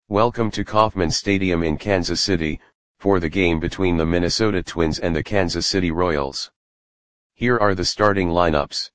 Welcome to Kauffman Stadium in Kansas City, for the game between the Minnesota Twins and the Kansas City Royals. Here are the starting lineups.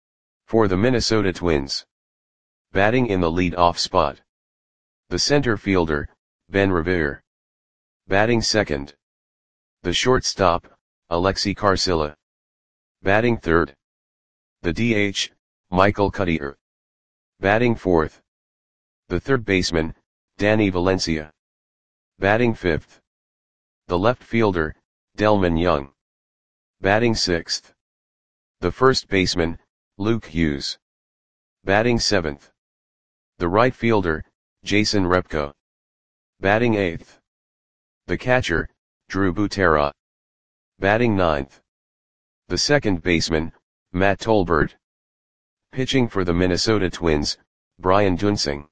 For the Minnesota Twins. Batting in the lead-off spot. The center fielder, Ben Revere. Batting second. The shortstop, Alexi Carcilla. Batting third. The DH, Michael Cuddyer. Batting fourth. The third baseman, Danny Valencia. Batting fifth. The left fielder, Delmon Young. Batting sixth. The first baseman, Luke Hughes. Batting seventh. The right fielder, Jason Repko. Batting eighth. The catcher, Drew Butera. Batting ninth. The second baseman, Matt Tolbert. Pitching for the Minnesota Twins, Brian Duensing.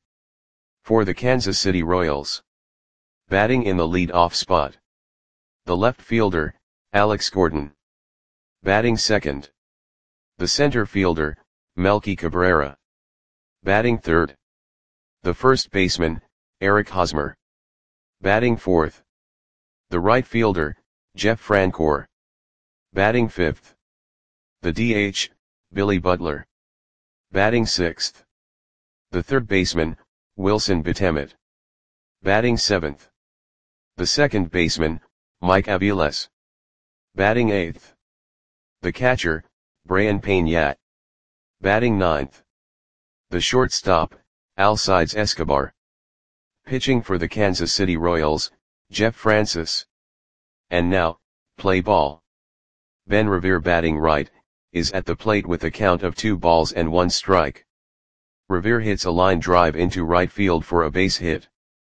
For the Kansas City Royals. Batting in the lead-off spot. The left fielder, Alex Gordon. Batting second. The center fielder, Melky Cabrera. Batting third. The first baseman, Eric Hosmer. Batting fourth. The right fielder, Jeff Francoeur. Batting fifth. The DH, Billy Butler. Batting sixth. The third baseman, Wilson Betemet. Batting seventh. The second baseman, Mike Aviles. Batting eighth. The catcher, Brayan Peña. Batting ninth. The shortstop, Alcides Escobar. Pitching for the Kansas City Royals, Jeff Francis. And now, play ball. Ben Revere batting right, is at the plate with a count of 2-1 strike. Revere hits a line drive into right field for a base hit.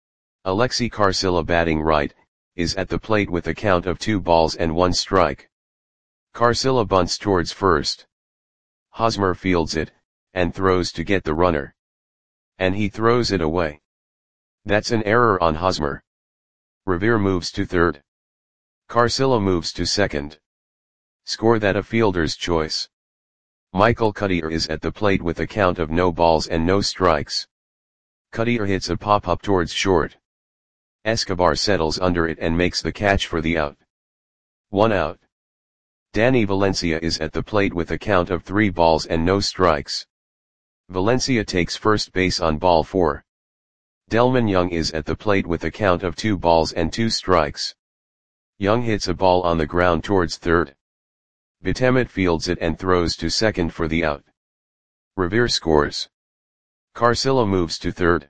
Alexi Carcilla batting right, is at the plate with a count of 2-1 strike. Carcilla bunts towards first. Hosmer fields it, and throws to get the runner. And he throws it away. That's an error on Hosmer. Revere moves to third. Carcilla moves to second. Score that a fielder's choice. Michael Cuddyer is at the plate with a count of no balls and no strikes. Cuddyer hits a pop-up towards short. Escobar settles under it and makes the catch for the out. 1 out. Danny Valencia is at the plate with a count of 3 balls and no strikes. Valencia takes first base on ball 4. Delmon Young is at the plate with a count of 2 balls and 2 strikes. Young hits a ball on the ground towards third. Betemet fields it and throws to second for the out. Revere scores. Carcilla moves to third.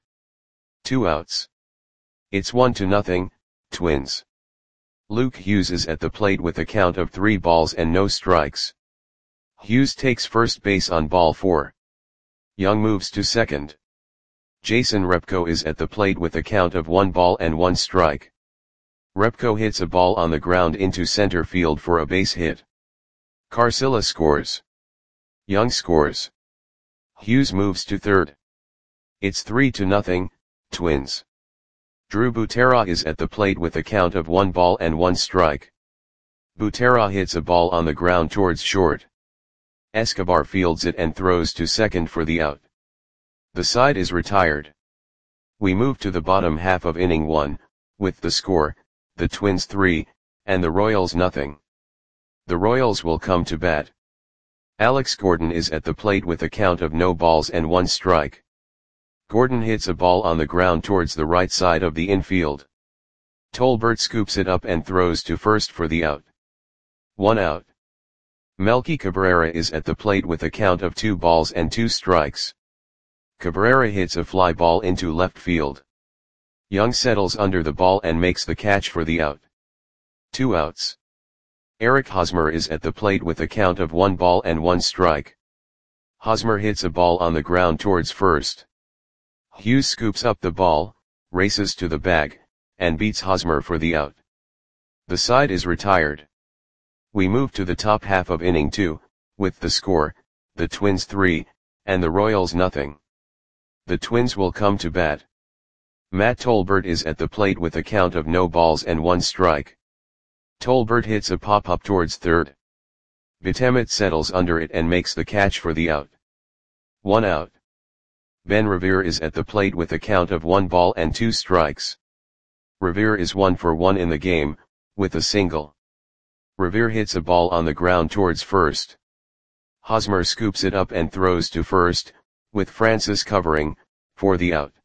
2 outs. It's 1-0, Twins. Luke Hughes is at the plate with a count of 3 balls and no strikes. Hughes takes first base on ball 4. Young moves to second. Jason Repko is at the plate with a count of 1-1 strike. Repko hits a ball on the ground into center field for a base hit. Carcilla scores. Young scores. Hughes moves to third. It's 3-0, Twins. Drew Butera is at the plate with a count of 1-1 strike. Butera hits a ball on the ground towards short. Escobar fields it and throws to second for the out. The side is retired. We move to the bottom half of inning 1, with the score, the Twins 3, and the Royals 0. The Royals will come to bat. Alex Gordon is at the plate with a count of no balls and 1 strike. Gordon hits a ball on the ground towards the right side of the infield. Tolbert scoops it up and throws to first for the out. 1 out. Melky Cabrera is at the plate with a count of 2 balls and 2 strikes. Cabrera hits a fly ball into left field. Young settles under the ball and makes the catch for the out. 2 outs. Eric Hosmer is at the plate with a count of 1-1 strike. Hosmer hits a ball on the ground towards first. Hughes scoops up the ball, races to the bag, and beats Hosmer for the out. The side is retired. We move to the top half of inning 2, with the score, the Twins 3, and the Royals 0. The Twins will come to bat. Matt Tolbert is at the plate with a count of no balls and 1 strike. Tolbert hits a pop-up towards third. Betemet settles under it and makes the catch for the out. 1 out. Ben Revere is at the plate with a count of 1 ball and 2 strikes. Revere is 1 for 1 in the game, with a single. Revere hits a ball on the ground towards first. Hosmer scoops it up and throws to first, with Francis covering, for the out.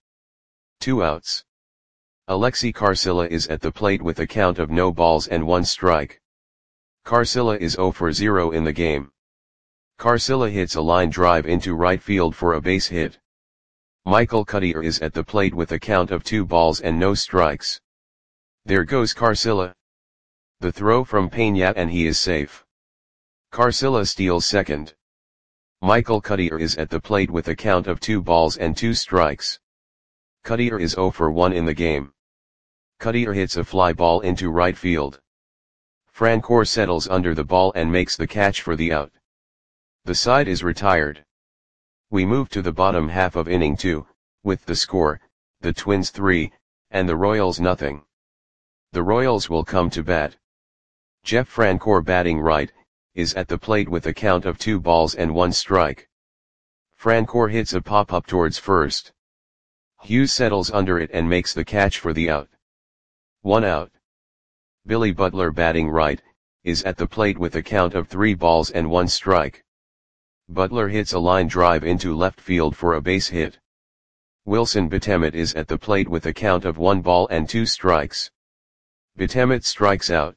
2 outs. Alexi Carcilla is at the plate with a count of no balls and 1 strike. Carcilla is 0 for 0 in the game. Carcilla hits a line drive into right field for a base hit. Michael Cuddyer is at the plate with a count of 2 balls and no strikes. There goes Carcilla. The throw from Peña and he is safe. Carcilla steals second. Michael Cuddyer is at the plate with a count of 2 balls and 2 strikes. Cuddyer is 0 for 1 in the game. Cuddyer hits a fly ball into right field. Francoeur settles under the ball and makes the catch for the out. The side is retired. We move to the bottom half of inning 2, with the score, the Twins 3, and the Royals nothing. The Royals will come to bat. Jeff Francoeur batting right, is at the plate with a count of 2 balls and 1 strike. Francoeur hits a pop-up towards first. Hughes settles under it and makes the catch for the out. 1 out. Billy Butler batting right, is at the plate with a count of 3 balls and 1 strike. Butler hits a line drive into left field for a base hit. Wilson Betemet is at the plate with a count of 1 ball and 2 strikes. Betemet strikes out.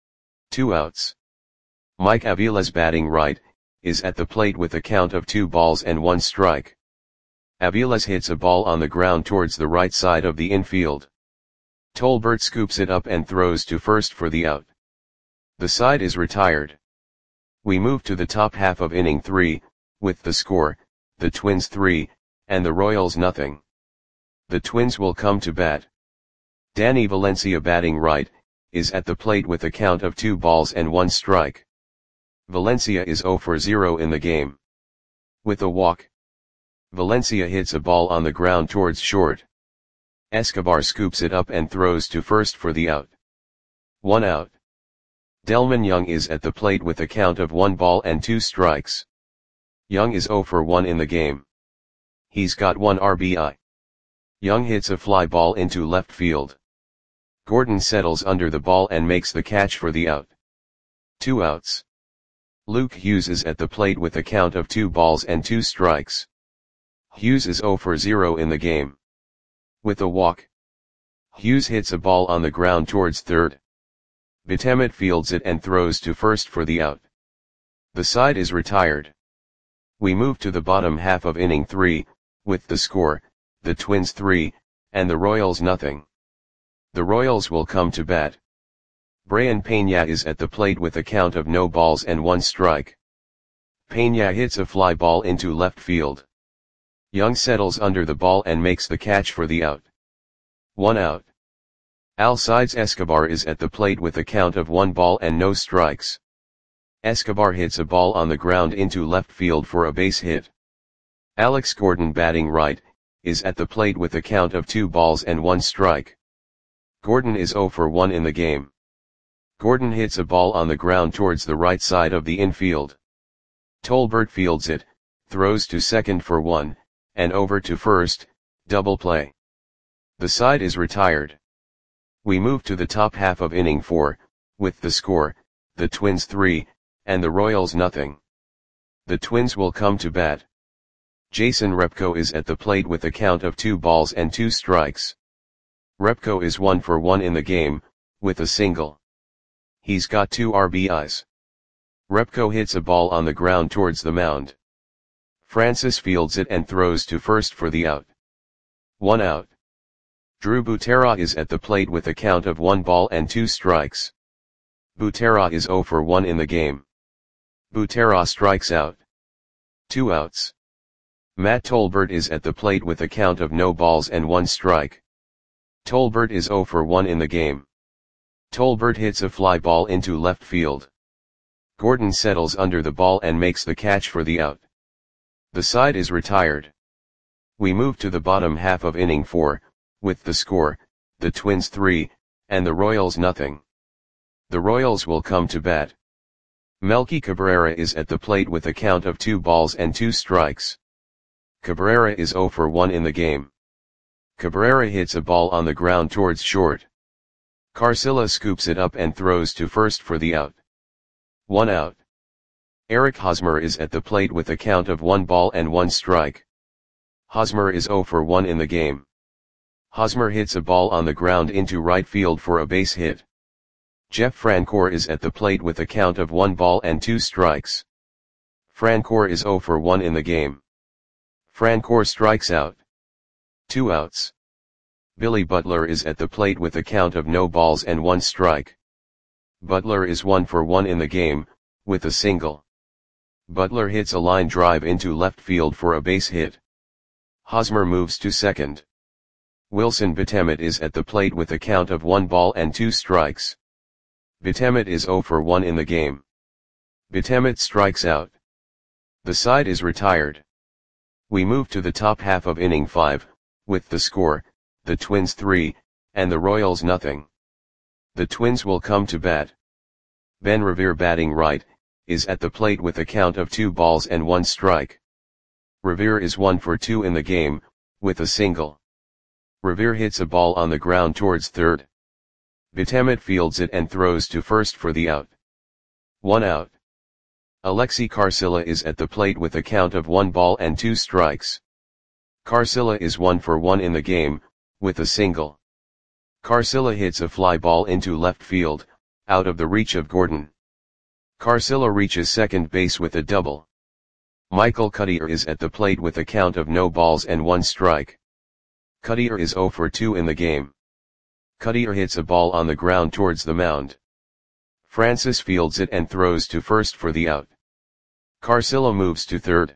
2 outs. Mike Aviles batting right, is at the plate with a count of 2 balls and 1 strike. Aviles hits a ball on the ground towards the right side of the infield. Tolbert scoops it up and throws to first for the out. The side is retired. We move to the top half of inning 3, with the score, the Twins 3, and the Royals nothing. The Twins will come to bat. Danny Valencia batting right, is at the plate with a count of 2 balls and 1 strike. Valencia is 0 for 0 in the game. With a walk. Valencia hits a ball on the ground towards short. Escobar scoops it up and throws to first for the out. 1 out. Delman Young is at the plate with a count of 1 ball and 2 strikes. Young is 0 for 1 in the game. He's got 1 RBI. Young hits a fly ball into left field. Gordon settles under the ball and makes the catch for the out. 2 outs. Luke Hughes is at the plate with a count of 2 balls and 2 strikes. Hughes is 0 for 0 in the game. With a walk. Hughes hits a ball on the ground towards third. Betemet fields it and throws to first for the out. The side is retired. We move to the bottom half of inning 3, with the score, the Twins 3, and the Royals nothing. The Royals will come to bat. Brayan Peña is at the plate with a count of no balls and 1 strike. Peña hits a fly ball into left field. Young settles under the ball and makes the catch for the out. 1 out. Alcides Escobar is at the plate with a count of 1 ball and no strikes. Escobar hits a ball on the ground into left field for a base hit. Alex Gordon batting right, is at the plate with a count of 2 balls and 1 strike. Gordon is 0 for 1 in the game. Gordon hits a ball on the ground towards the right side of the infield. Tolbert fields it, throws to second for 1, and over to first, double play. The side is retired. We move to the top half of inning 4, with the score, the Twins 3, and the Royals nothing. The Twins will come to bat. Jason Repko is at the plate with a count of 2 balls and 2 strikes. Repko is 1 for 1 in the game, with a single. He's got 2 RBIs. Repko hits a ball on the ground towards the mound. Francis fields it and throws to first for the out. 1 out. Drew Butera is at the plate with a count of 1 ball and 2 strikes. Butera is 0 for 1 in the game. Butera strikes out. 2 outs. Matt Tolbert is at the plate with a count of no balls and 1 strike. Tolbert is 0 for 1 in the game. Tolbert hits a fly ball into left field. Gordon settles under the ball and makes the catch for the out. The side is retired. We move to the bottom half of inning 4, with the score, the Twins 3, and the Royals nothing. The Royals will come to bat. Melky Cabrera is at the plate with a count of 2 balls and 2 strikes. Cabrera is 0 for 1 in the game. Cabrera hits a ball on the ground towards short. Carcilla scoops it up and throws to first for the out. 1 out. Eric Hosmer is at the plate with a count of 1 ball and 1 strike. Hosmer is 0 for 1 in the game. Hosmer hits a ball on the ground into right field for a base hit. Jeff Francoeur is at the plate with a count of 1 ball and 2 strikes. Francoeur is 0 for 1 in the game. Francoeur strikes out. 2 outs. Billy Butler is at the plate with a count of no balls and 1 strike. Butler is 1 for 1 in the game, with a single. Butler hits a line drive into left field for a base hit. Hosmer moves to second. Wilson Betemet is at the plate with a count of 1 ball and 2 strikes. Betemet is 0 for 1 in the game. Betemet strikes out. The side is retired. We move to the top half of inning 5, with the score, the Twins 3, and the Royals nothing. The Twins will come to bat. Ben Revere batting right, is at the plate with a count of 2 balls and 1 strike. Revere is 1 for 2 in the game, with a single. Revere hits a ball on the ground towards third. Betemet fields it and throws to first for the out. 1 out. Alexi Carcilla is at the plate with a count of 1 ball and 2 strikes. Carcilla is 1 for 1 in the game, with a single. Carcilla hits a fly ball into left field, out of the reach of Gordon. Carcilla reaches second base with a double. Michael Cuddyer is at the plate with a count of no balls and 1 strike. Cuddyer is 0 for 2 in the game. Cuddyer hits a ball on the ground towards the mound. Francis fields it and throws to first for the out. Carcilla moves to third.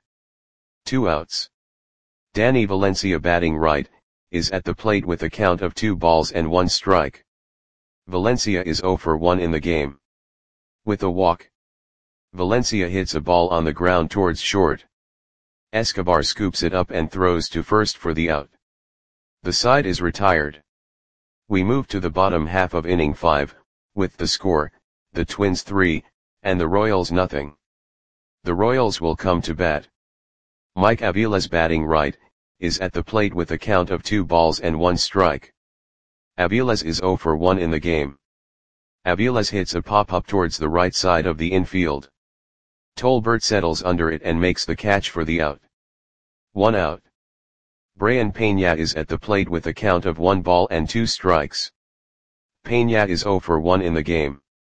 2 outs. Danny Valencia batting right, is at the plate with a count of 2 balls and 1 strike. Valencia is 0 for 1 in the game. With a walk. Valencia hits a ball on the ground towards short. Escobar scoops it up and throws to first for the out. The side is retired. We move to the bottom half of inning 5, with the score, the Twins 3, and the Royals nothing. The Royals will come to bat. Mike Aviles batting right, is at the plate with a count of 2 balls and 1 strike. Aviles is 0 for 1 in the game. Aviles hits a pop-up towards the right side of the infield. Tolbert settles under it and makes the catch for the out. 1 out. Brayan Peña is at the plate with a count of 1 ball and 2 strikes. Peña is 0 for 1 in the game.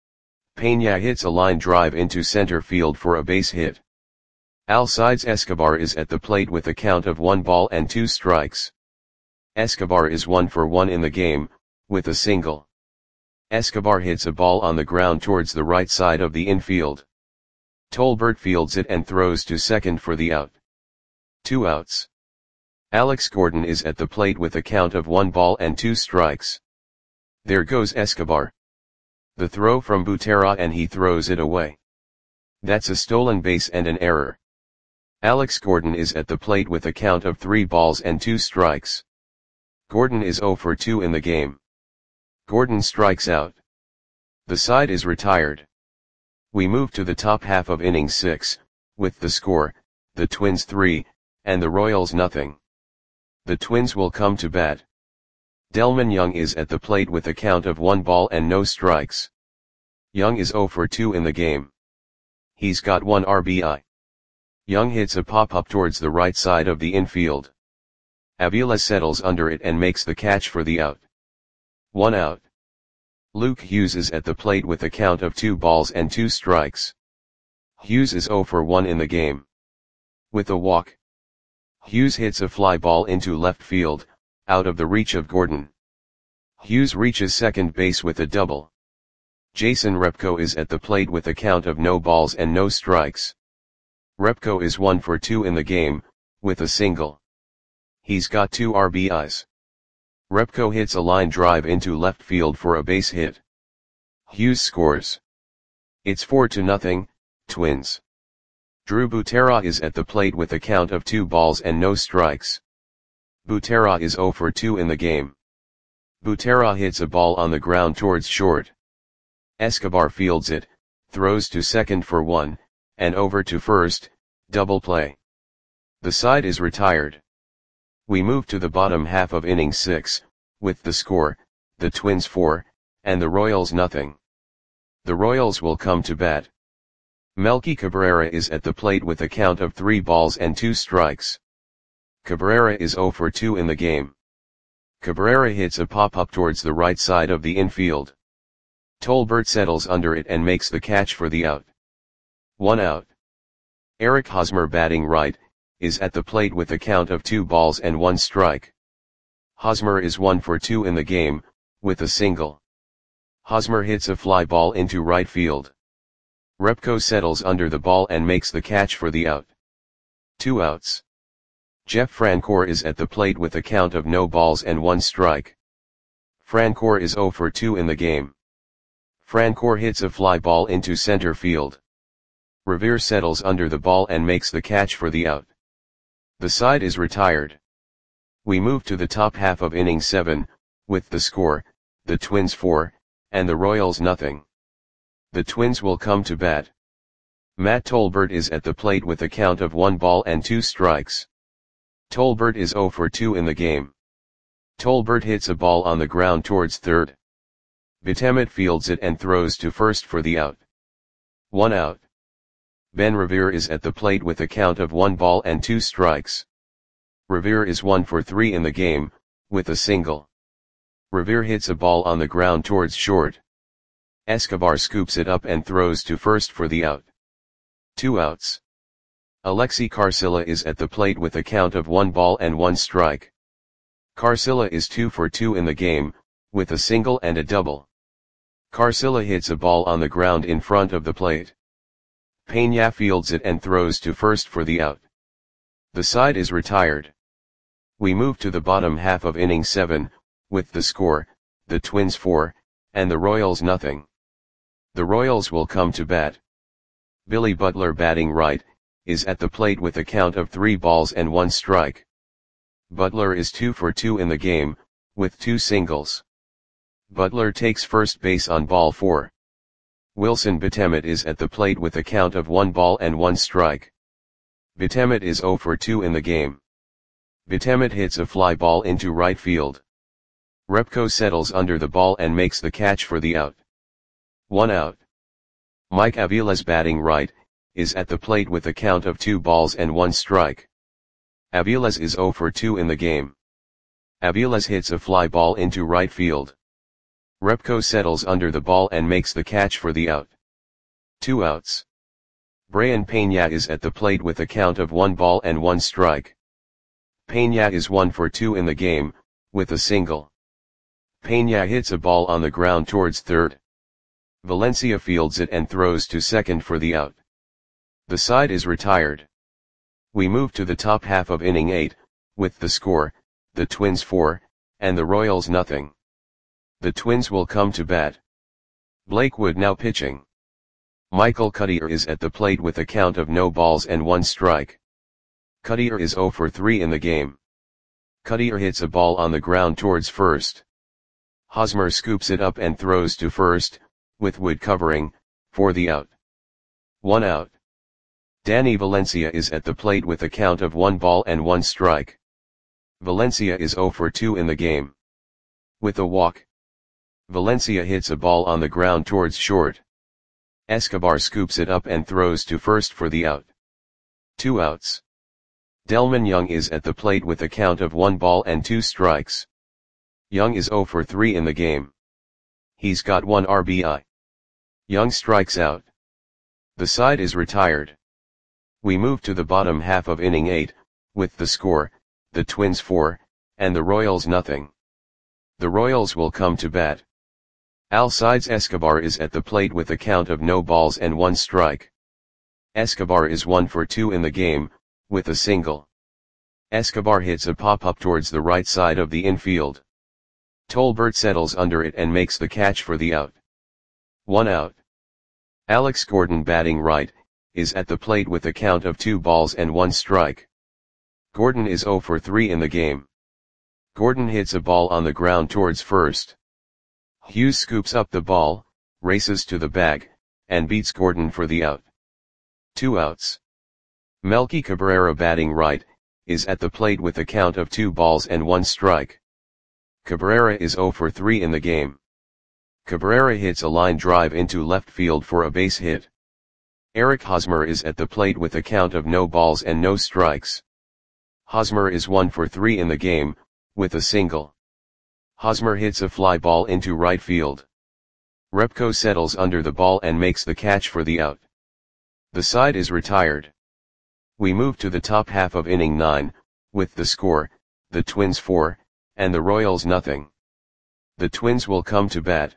Peña hits a line drive into center field for a base hit. Alcides Escobar is at the plate with a count of 1 ball and 2 strikes. Escobar is 1 for 1 in the game, with a single. Escobar hits a ball on the ground towards the right side of the infield. Tolbert fields it and throws to second for the out. 2 outs. Alex Gordon is at the plate with a count of 1 ball and 2 strikes. There goes Escobar. The throw from Butera and he throws it away. That's a stolen base and an error. Alex Gordon is at the plate with a count of 3 balls and 2 strikes. Gordon is 0 for 2 in the game. Gordon strikes out. The side is retired. We move to the top half of inning 6, with the score, the Twins 3, and the Royals nothing. The Twins will come to bat. Delmon Young is at the plate with a count of 1 ball and no strikes. Young is 0 for 2 in the game. He's got 1 RBI. Young hits a pop-up towards the right side of the infield. Aviles settles under it and makes the catch for the out. 1 out. Luke Hughes is at the plate with a count of 2 balls and 2 strikes. Hughes is 0 for 1 in the game. With a walk. Hughes hits a fly ball into left field, out of the reach of Gordon. Hughes reaches second base with a double. Jason Repko is at the plate with a count of no balls and no strikes. Repko is 1 for 2 in the game, with a single. He's got 2 RBIs. Repko hits a line drive into left field for a base hit. Hughes scores. It's 4-0, Twins. Drew Butera is at the plate with a count of 2 balls and no strikes. Butera is 0 for 2 in the game. Butera hits a ball on the ground towards short. Escobar fields it, throws to second for 1, and over to first, double play. The side is retired. We move to the bottom half of inning 6, with the score, the Twins 4, and the Royals nothing. The Royals will come to bat. Melky Cabrera is at the plate with a count of 3 balls and 2 strikes. Cabrera is 0 for 2 in the game. Cabrera hits a pop-up towards the right side of the infield. Tolbert settles under it and makes the catch for the out. 1 out. Eric Hosmer, batting right, is at the plate with a count of 2 balls and 1 strike. Hosmer is 1 for 2 in the game, with a single. Hosmer hits a fly ball into right field. Repko settles under the ball and makes the catch for the out. 2 outs. Jeff Francoeur is at the plate with a count of no balls and 1 strike. Francoeur is 0 for 2 in the game. Francoeur hits a fly ball into center field. Revere settles under the ball and makes the catch for the out. The side is retired. We move to the top half of inning 7, with the score, the Twins 4, and the Royals nothing. The Twins will come to bat. Matt Tolbert is at the plate with a count of 1 ball and 2 strikes. Tolbert is 0 for 2 in the game. Tolbert hits a ball on the ground towards third. Betemet fields it and throws to first for the out. 1 out. Ben Revere is at the plate with a count of 1 ball and 2 strikes. Revere is 1 for 3 in the game, with a single. Revere hits a ball on the ground towards short. Escobar scoops it up and throws to first for the out. 2 outs. Alexi Carcilla is at the plate with a count of 1 ball and 1 strike. Carcilla is 2 for 2 in the game, with a single and a double. Carcilla hits a ball on the ground in front of the plate. Peña fields it and throws to first for the out. The side is retired. We move to the bottom half of inning 7, with the score, the Twins 4, and the Royals nothing. The Royals will come to bat. Billy Butler, batting right, is at the plate with a count of 3 balls and 1 strike. Butler is 2 for 2 in the game, with 2 singles. Butler takes first base on ball 4. Wilson Betemet is at the plate with a count of 1 ball and 1 strike. Betemet is 0 for 2 in the game. Betemet hits a fly ball into right field. Repko settles under the ball and makes the catch for the out. 1 out. Mike Aviles, batting right, is at the plate with a count of 2 balls and 1 strike. Aviles is 0 for 2 in the game. Aviles hits a fly ball into right field. Repko settles under the ball and makes the catch for the out. 2 outs. Brayan Peña is at the plate with a count of 1 ball and 1 strike. Peña is 1 for 2 in the game, with a single. Peña hits a ball on the ground towards third. Valencia fields it and throws to second for the out. The side is retired. We move to the top half of inning 8, with the score, the Twins 4, and the Royals nothing. The Twins will come to bat. Blake Wood now pitching. Michael Cuddyer is at the plate with a count of no balls and 1 strike. Cuddyer is 0 for 3 in the game. Cuddyer hits a ball on the ground towards first. Hosmer scoops it up and throws to first, with Wood covering, for the out. 1 out. Danny Valencia is at the plate with a count of 1 ball and 1 strike. Valencia is 0 for 2 in the game. With a walk. Valencia hits a ball on the ground towards short. Escobar scoops it up and throws to first for the out. 2 outs. Delman Young is at the plate with a count of 1 ball and 2 strikes. Young is 0 for 3 in the game. He's got 1 RBI. Young strikes out. The side is retired. We move to the bottom half of inning 8, with the score, the Twins 4, and the Royals nothing. The Royals will come to bat. Alcides Escobar is at the plate with a count of no balls and 1 strike. Escobar is 1 for 2 in the game, with a single. Escobar hits a pop-up towards the right side of the infield. Tolbert settles under it and makes the catch for the out. 1 out. Alex Gordon, batting right, is at the plate with a count of 2 balls and 1 strike. Gordon is 0 for 3 in the game. Gordon hits a ball on the ground towards first. Hughes scoops up the ball, races to the bag, and beats Gordon for the out. 2 outs. Melky Cabrera, batting right, is at the plate with a count of 2 balls and 1 strike. Cabrera is 0 for 3 in the game. Cabrera hits a line drive into left field for a base hit. Eric Hosmer is at the plate with a count of no balls and no strikes. Hosmer is 1 for 3 in the game, with a single. Hosmer hits a fly ball into right field. Repko settles under the ball and makes the catch for the out. The side is retired. We move to the top half of inning 9, with the score, the Twins 4, and the Royals nothing. The Twins will come to bat.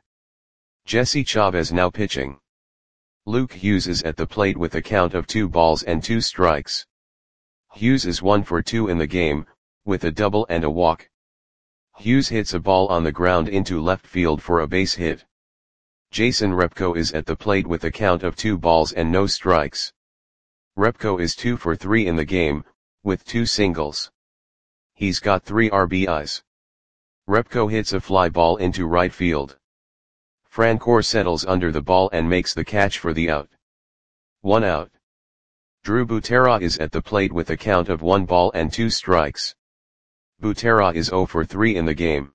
Jesse Chavez now pitching. Luke Hughes is at the plate with a count of 2 balls and 2 strikes. Hughes is 1 for 2 in the game, with a double and a walk. Hughes hits a ball on the ground into left field for a base hit. Jason Repko is at the plate with a count of 2 balls and no strikes. Repko is 2 for 3 in the game, with 2 singles. He's got 3 RBIs. Repko hits a fly ball into right field. Francoeur settles under the ball and makes the catch for the out. 1 out. Drew Butera is at the plate with a count of 1 ball and 2 strikes. Butera is 0 for 3 in the game.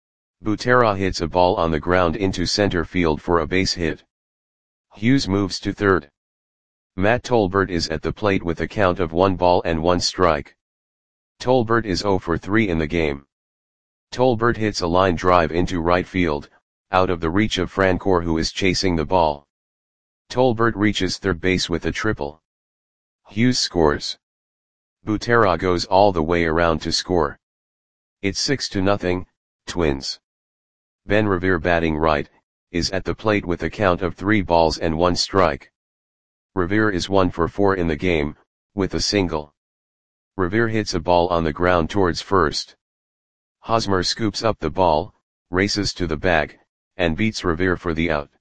Butera hits a ball on the ground into center field for a base hit. Hughes moves to third. Matt Tolbert is at the plate with a count of 1 ball and 1 strike. Tolbert is 0 for 3 in the game. Tolbert hits a line drive into right field, out of the reach of Francoeur who is chasing the ball. Tolbert reaches third base with a triple. Hughes scores. Butera goes all the way around to score. It's 6-0, Twins. Ben Revere batting right, is at the plate with a count of 3 balls and 1 strike. Revere is 1 for 4 in the game, with a single. Revere hits a ball on the ground towards first. Hosmer scoops up the ball, races to the bag, and beats Revere for the out.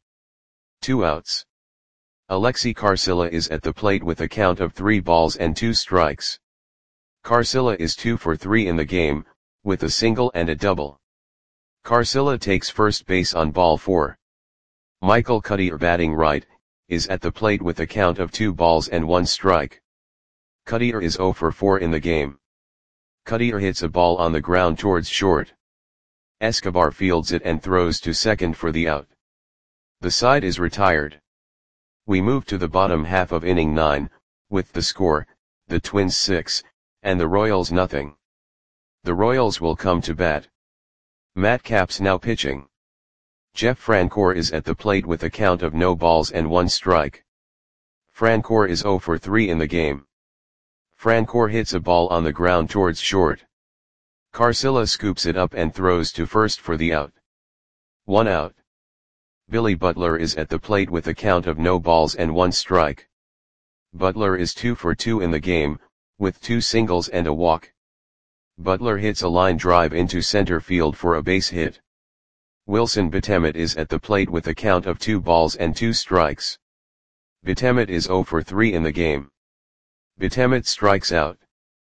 2 outs. Alexi Carcilla is at the plate with a count of 3 balls and 2 strikes. Carcilla is 2 for 3 in the game, with a single and a double. Carcilla takes first base on ball 4. Michael Cuddyer batting right, is at the plate with a count of 2 balls and 1 strike. Cuddyer is 0 for 4 in the game. Cuddyer hits a ball on the ground towards short. Escobar fields it and throws to second for the out. The side is retired. We move to the bottom half of inning 9, with the score, the Twins 6, and the Royals nothing. The Royals will come to bat. Matt Capps now pitching. Jeff Francoeur is at the plate with a count of no balls and 1 strike. Francoeur is 0 for 3 in the game. Francoeur hits a ball on the ground towards short. Carcilla scoops it up and throws to first for the out. 1 out. Billy Butler is at the plate with a count of no balls and 1 strike. Butler is 2 for 2 in the game, with 2 singles and a walk. Butler hits a line drive into center field for a base hit. Wilson Betemet is at the plate with a count of 2 balls and 2 strikes. Betemet is 0 for 3 in the game. Betemet strikes out.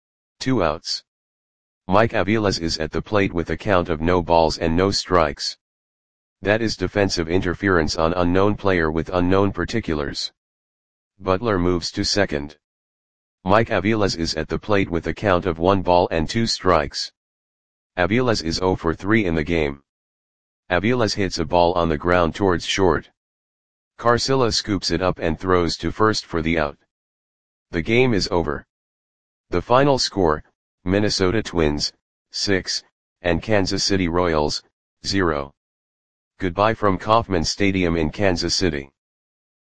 2 outs. Mike Aviles is at the plate with a count of no balls and no strikes. That is defensive interference on unknown player with unknown particulars. Butler moves to second. Mike Aviles is at the plate with a count of 1 ball and 2 strikes. Aviles is 0 for 3 in the game. Aviles hits a ball on the ground towards short. Carcilla scoops it up and throws to first for the out. The game is over. The final score, Minnesota Twins, 6, and Kansas City Royals, 0. Goodbye from Kauffman Stadium in Kansas City.